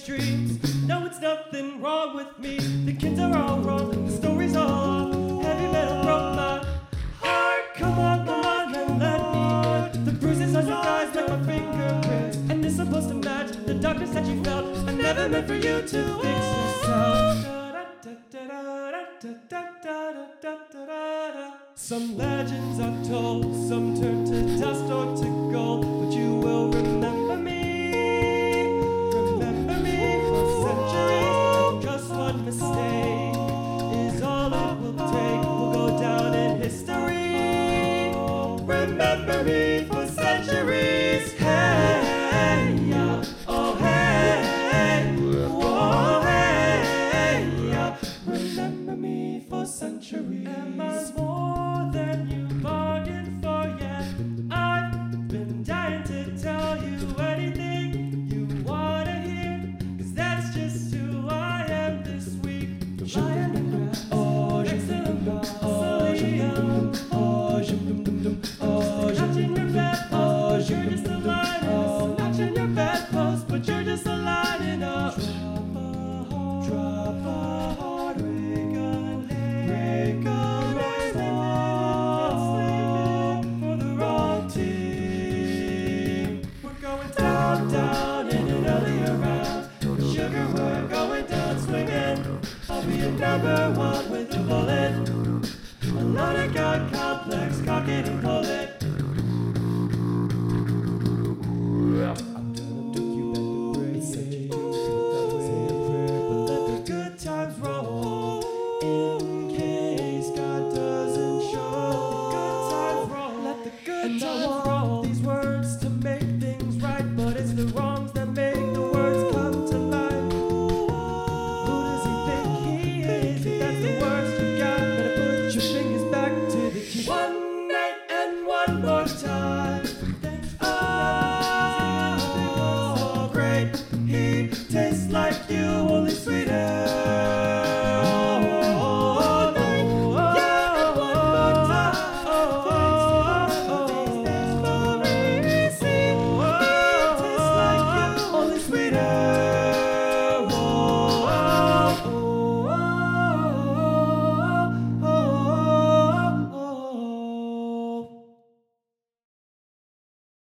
streets. No, it's nothing wrong with me. The kids are all wrong, the story's all off. Heavy metal broke my heart. Come on, and let me in. The bruises on your thighs like my fingerprints. And it's supposed to match the darkness that you felt. I never meant for you to fix yourself. Some legends are told, some turn to dust or to gold, but you will remember me for centuries. And just one mistake is all it will take. We'll go down in history. Remember me for centuries. Hey, yeah, oh hey, oh hey, yeah. Remember me for centuries. Am I more than you bargained for yet? I've been dying to tell you anything you wanna hear, 'cause that's just who I am this week. Lion and grass, excellent mausoleum. Notch in your bedpost, you're just a line. Notch in your bedpost, but you're just a lining up. Drop a heart, break a for the wrong team. We're going down in an earlier round. Sugar, we're going down swinging. I'll be a number one with a bullet. A lot of God complex, cock it and pull it. I'm gonna do you better brace. Say a prayer, but let the good times roll. In case God doesn't show. Good times roll. Let the good times roll. These words to make things right, but it's the wrongs that make the words come to life. Who does he think he is? If that's the worst you got, better put your fingers back to the key. One